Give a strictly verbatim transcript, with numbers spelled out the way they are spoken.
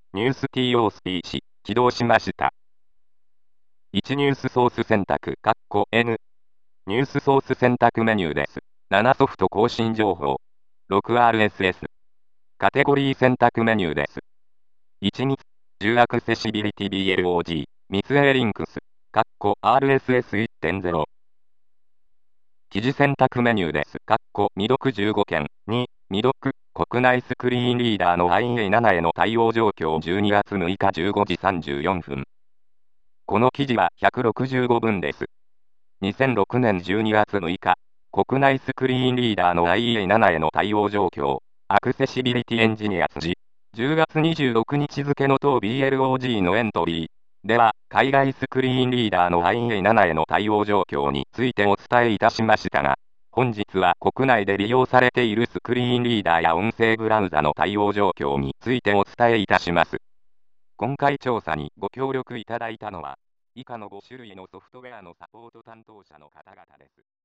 ニュース ティーオー スピーチ、起動しました。いちニュースソース選択、カッコ N。ニュースソース選択メニューです。ななソフト更新情報。ろくアールエスエス。カテゴリー選択メニューです。いちに、じゅうアクセシビリティ ビーエルオージー、密営リンクス、カッコ アールエスエスいってんゼロ。記事選択メニューです。カッコ未読じゅうごけん。に、未読、国内スクリーンリーダーの アイエーセブン への対応状況じゅうにがつむいかじゅうごじさんじゅうよんぷん。この記事はひゃくろくじゅうごぶんです。にせんろくねんじゅうにがつむいか、国内スクリーンリーダーの アイエーセブン への対応状況、アクセシビリティエンジニアス時、じゅうがつにじゅうろくにち付の当 ビーエルオージー のエントリーでは、海外スクリーンリーダーの アイエーセブン への対応状況についてお伝えいたしましたが、本日は国内で利用されているスクリーンリーダーや音声ブラウザの対応状況についてお伝えいたします。今回調査にご協力いただいたのは、以下のごしゅるいのソフトウェアのサポート担当者の方々です。